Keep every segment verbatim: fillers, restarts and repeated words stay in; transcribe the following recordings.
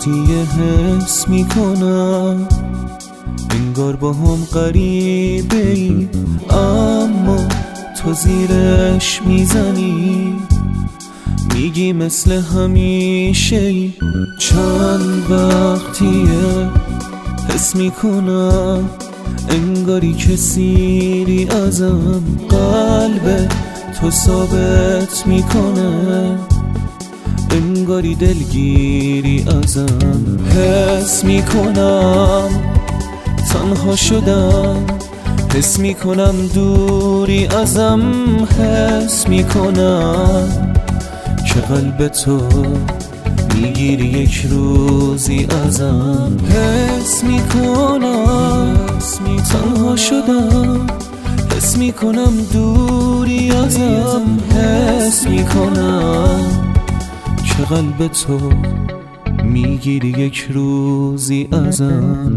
وقتی حس میکنم انگار با هم غریبه ای، اما تو زیرش میزنی، میگی مثل همیشه ای. چند وقتیه حس میکنم انگاری که سیری ازم قلب تو ثابت میکنه، انگاری دلگیری ازم. حس میکنم تنها شدم، حس میکنم دوری ازم، حس میکنم که قلب تو میگیری یک روزی ازم. حس میکنم تنها شدم، حس میکنم دوری ازم، حس میکنم که قلب تو میگیری یک روزی ازم.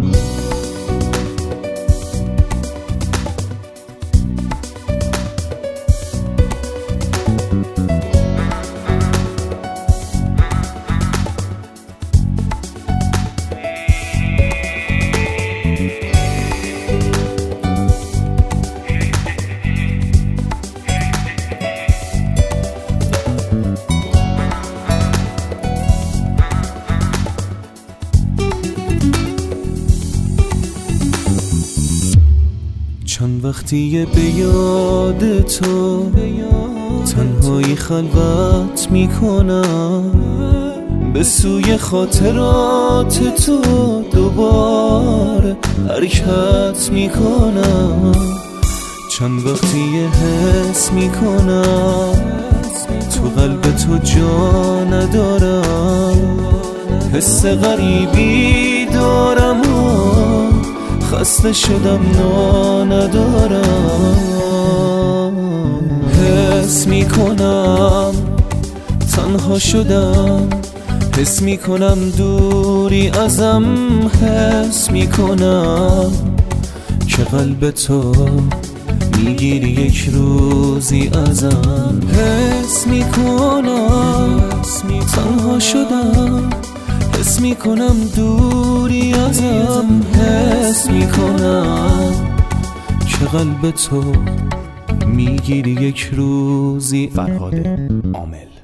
چند وقتیه به یاد تو تنهایی خلوت میکنم، به سوی خاطرات تو دوباره حرکت میکنم. چند وقتیه حس میکنم تو قلب تو جا ندارم، حس غریبی دارم و خسته شدم نا ندارم. حس میکنم تنها شدم، حس میکنم دوری ازم، حس میکنم که قلب تو میگیری یک روزی ازم. حس میکنم تنها شدم، حس میکنم دوری ازم، حس میکنم که قلب تو میگیری یک روزی. فرهاد عامل.